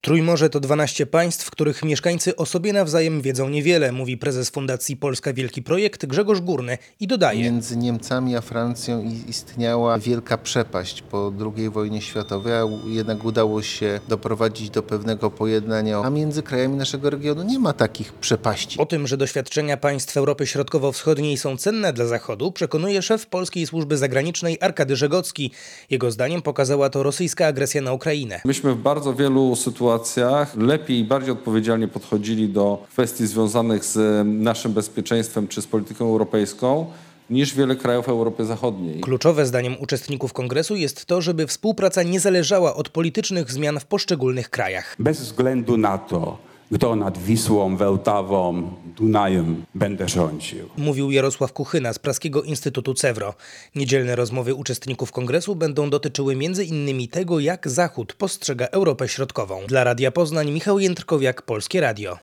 Trójmorze to 12 państw, w których mieszkańcy o sobie nawzajem wiedzą niewiele, mówi prezes Fundacji Polska Wielki Projekt Grzegorz Górny i dodaje. Między Niemcami a Francją istniała wielka przepaść po II wojnie światowej, a jednak udało się doprowadzić do pewnego pojednania, a między krajami naszego regionu nie ma takich przepaści. O tym, że doświadczenia państw Europy Środkowo-Wschodniej są cenne dla Zachodu, przekonuje szef Polskiej Służby Zagranicznej Arkady Żegocki. Jego zdaniem pokazała to rosyjska agresja na Ukrainę. Myśmy w bardzo wielu sytuacjach lepiej i bardziej odpowiedzialnie podchodzili do kwestii związanych z naszym bezpieczeństwem czy z polityką europejską niż wiele krajów Europy Zachodniej. Kluczowe zdaniem uczestników kongresu jest to, żeby współpraca nie zależała od politycznych zmian w poszczególnych krajach. Bez względu na to, kto nad Wisłą, Wełtawą, Dunajem będzie rządził. Mówił Jarosław Kuchyna z Praskiego Instytutu CEWRO. Niedzielne rozmowy uczestników kongresu będą dotyczyły m.in. tego, jak Zachód postrzega Europę Środkową. Dla Radia Poznań Michał Jędrkowiak, Polskie Radio.